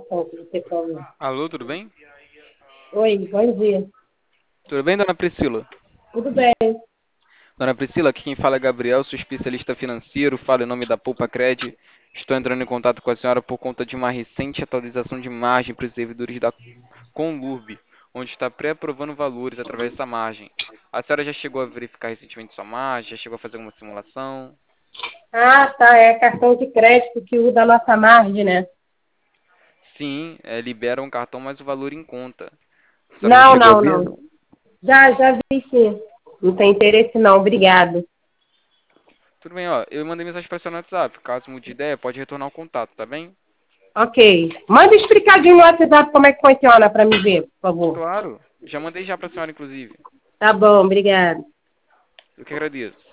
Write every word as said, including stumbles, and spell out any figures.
informação que você falou. Alô, tudo bem? Oi, bom dia. Tudo bem, dona Priscila? Tudo bem? Dona Priscila, aqui quem fala é Gabriel, sou especialista financeiro, falo em nome da Poupa Cred. Estou entrando em contato com a senhora por conta de uma recente atualização de margem para os servidores da Conlurb, onde está pré-aprovando valores através dessa margem. A senhora já chegou a verificar recentemente sua margem? Já chegou a fazer alguma simulação? Ah, tá, é cartão de crédito que usa a nossa margem, né? Sim, é, libera um cartão, mas o valor em conta. A senhora já Não, chegou a não, ver? não. Já, já vi sim. Não tem interesse não, obrigado. Tudo bem, ó. Eu mandei mensagem para a senhora no WhatsApp. Caso mude de ideia, pode retornar o contato, tá bem? Ok. Manda explicadinho no WhatsApp como é que funciona para me ver, por favor. Claro, já mandei já para a senhora, inclusive. Tá bom, obrigado. Eu que agradeço.